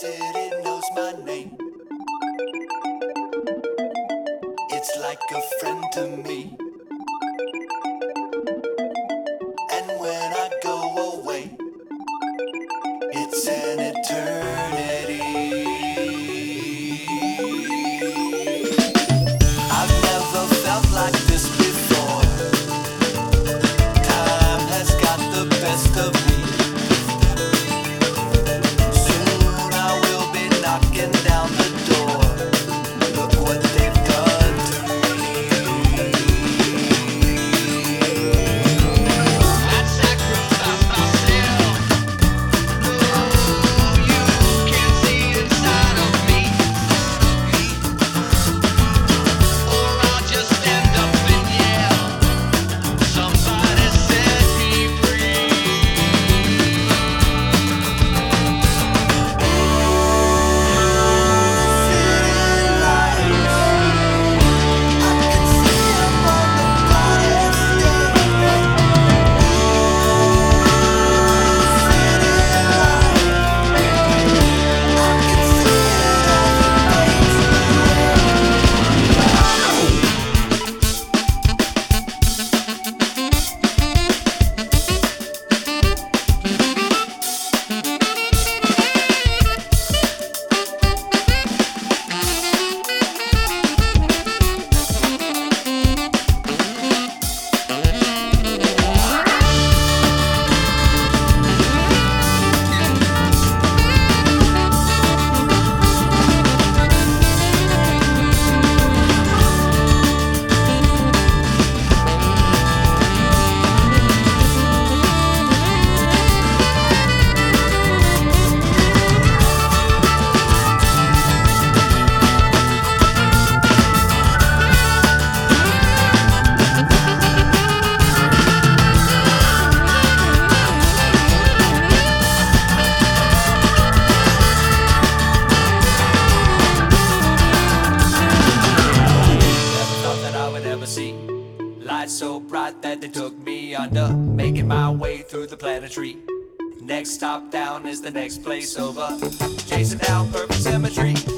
city knows my name. It's like a friend to me. And when I go away, it's an eternity. I've never felt like this before. Time has got the best of me. Soon I will be knocking down the door. Look what they've done to me. I sacrifice myself. Oh, you can see inside of me. Or I'll just stand up and yell, somebody set me free. Never thought that I would ever see lights so bright that they took me under. Making my way through the planetary. Next stop down is the next place over. Chasing down perfect symmetry.